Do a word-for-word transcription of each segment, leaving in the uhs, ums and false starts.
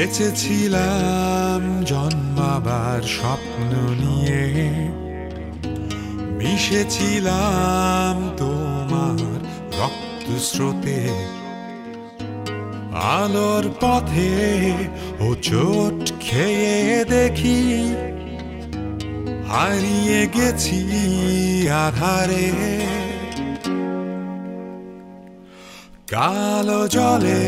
বেঁচেছিলাম জন্মাবার স্বপ্ন নিয়ে, মিশেছিলাম তোমার রক্ত স্রোতে, আলোর পথে ও চোট খেয়ে দেখি হারিয়ে গেছি আধারে। কালো জলে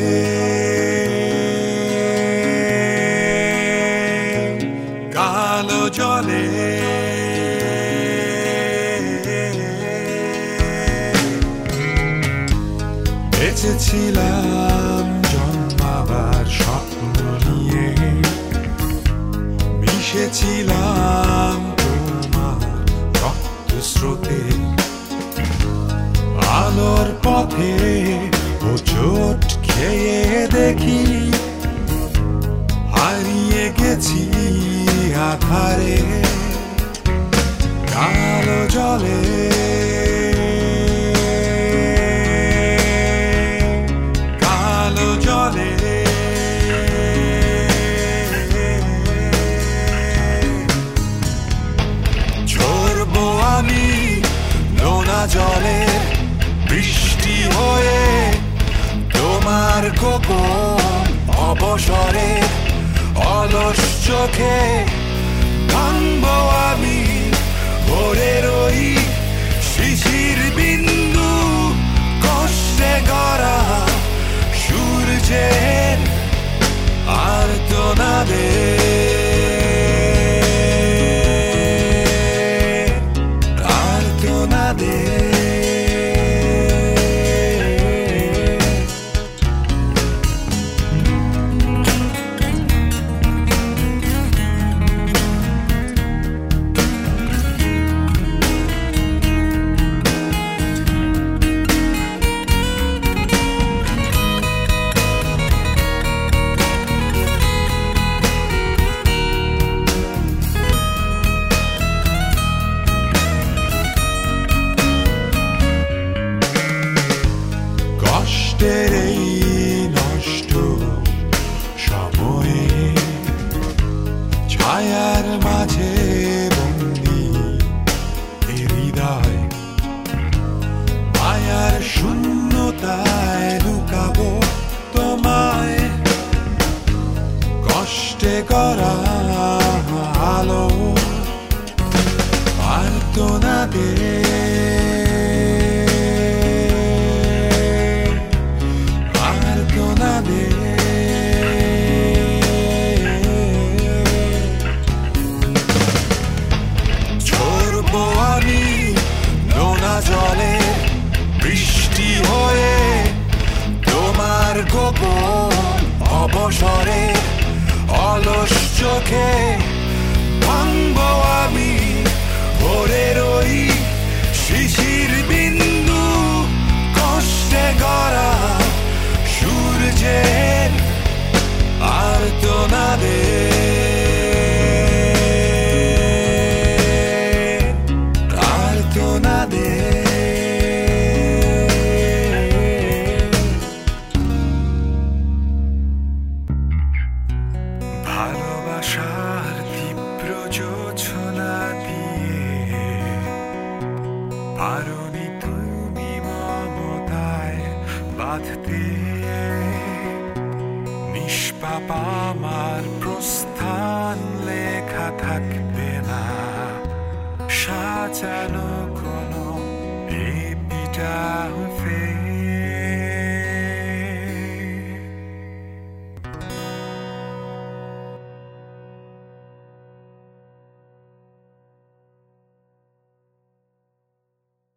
কালো জলে বেঁচেছিলাম জন্মাবার স্বপ্ন নিয়ে, মিশেছিলাম তোমার রক্ত স্রোতে, আলোর পথে ও চোট খেয়ে দেখি হারিয়ে গেছি আধারে। কালো জলে কালো জলে ঝরবো আমি নোনা জলে, বৃষ্টি হয়ে তোমার গোপন অবসরে, অলস চোখে ভাঙবো আমি ভোরের ওই শিশির বিন্দু, কষ্টে গড়া সূর্যের আর্তনাদে। আর্তনাদে এই নষ্ট সময়ে ছায়ার মাঝে বন্দি এ হৃদয়, মায়ার শূন্যতায় লুকাবো তোমায়, কষ্টে গড়া আলো আর্তনাদে। ঝরবো আমি নোনা জলে, বৃষ্টি হয়ে তোমার গোপন অবসরে, অলস চোখে ভাঙবো আমি ভোরের ওই শিশির বিন্দু, কষ্টে গড়া সূর্যের আর্তনাদে। আর্তনাদে ভালোবাসার তীব্র জোছনা দিয়ে পারোনি তুমি মমতায় বাঁধতে, নিষ্পাপ আমার প্রস্থান লেখা থাকবে না সাজানো